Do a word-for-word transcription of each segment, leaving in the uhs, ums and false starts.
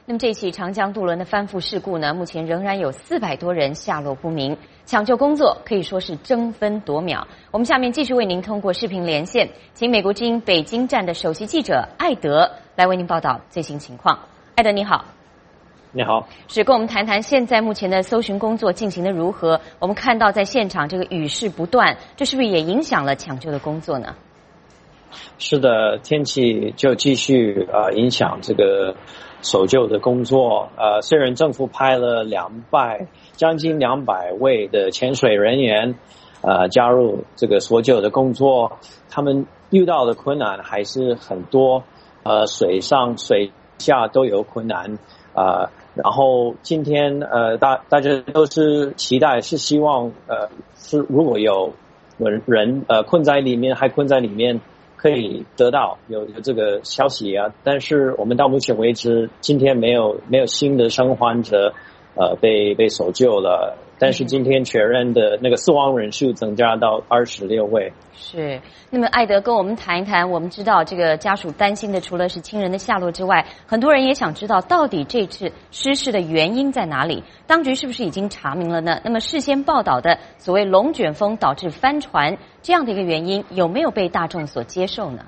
那么这起长江渡轮的翻覆事故呢，目前仍然有四百多人下落不明，抢救工作可以说是争分夺秒。我们下面继续为您通过视频连线，请美国之音北京站的首席记者艾德来为您报道最新情况。艾德你好。 你好， 是跟我们谈谈现在目前的搜寻工作进行的如何？我们看到在现场这个雨势不断，这是不是也影响了抢救的工作呢？ 是的，天气就继续呃影响这个搜救的工作。呃，虽然政府派了两百将近两百位的潜水人员呃加入这个搜救的工作，他们遇到的困难还是很多，呃，水上水下都有困难。呃，然后今天呃大大家都是期待，是希望呃是如果有人呃困在里面，还困在里面，可以得到有有这个消息啊。但是我们到目前为止，今天没有没有新的生患者呃被被搜救了。但是今天确认的那个死亡人数增加到二十六位。 是，那么艾德跟我们谈一谈，我们知道这个家属担心的除了是亲人的下落之外，很多人也想知道到底这次失事的原因在哪里？当局是不是已经查明了呢？那么事先报道的所谓龙卷风导致翻船这样的一个原因，有没有被大众所接受呢？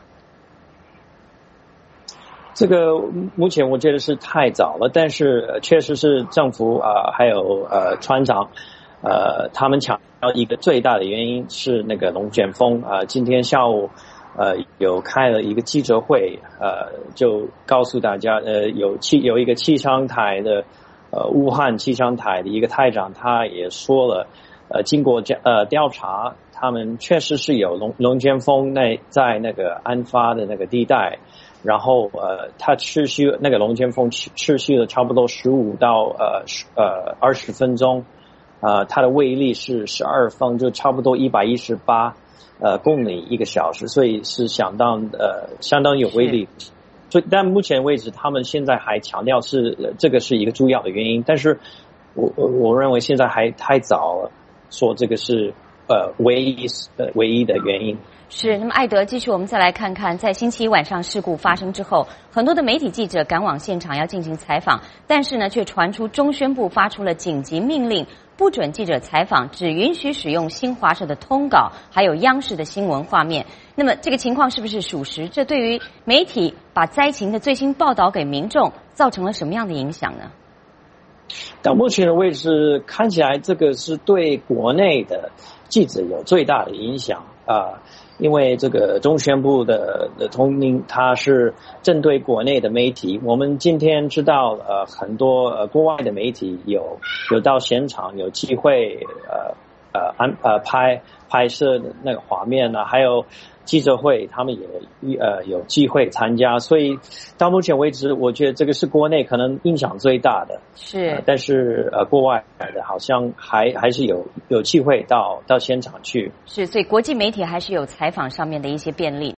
这个目前我觉得是太早了，但是、呃、确实是政府啊、呃，还有呃船长，呃，他们强调一个最大的原因是那个龙卷风啊、呃。今天下午呃有开了一个记者会，呃，就告诉大家，呃，有气有一个气象台的呃武汉气象台的一个台长，他也说了，呃，经过呃调查，他们确实是有龙龙卷风那在那个案发的那个地带。然后呃，它持续那个龙卷风持续了差不多十五到呃呃二十分钟，呃，它的威力是十二分，就差不多一百一十八呃公里一个小时，所以是相当呃相当有威力。所以但目前为止，他们现在还强调是、呃、这个是一个主要的原因，但是我我认为现在还太早了，说这个是呃唯一呃唯一的原因。 是，那么艾德，继续我们再来看看，在星期一晚上事故发生之后，很多的媒体记者赶往现场要进行采访，但是呢，却传出中宣部发出了紧急命令，不准记者采访，只允许使用新华社的通稿，还有央视的新闻画面。那么这个情况是不是属实？这对于媒体把灾情的最新报道给民众，造成了什么样的影响呢？ 到目前的为止，看起来这个是对国内的记者有最大的影响啊。呃因为这个中宣部的的通令，它是针对国内的媒体。我们今天知道，呃，很多呃国外的媒体有有到现场，有机会呃呃安呃拍拍摄的那个画面呢、啊，还有记者会，他们也呃有机会参加。所以到目前为止，我觉得这个是国内可能影响最大的。 是， 呃、但是呃国外的好像还还是有有机会到到现场去。 是，所以国际媒体还是有采访上面的一些便利。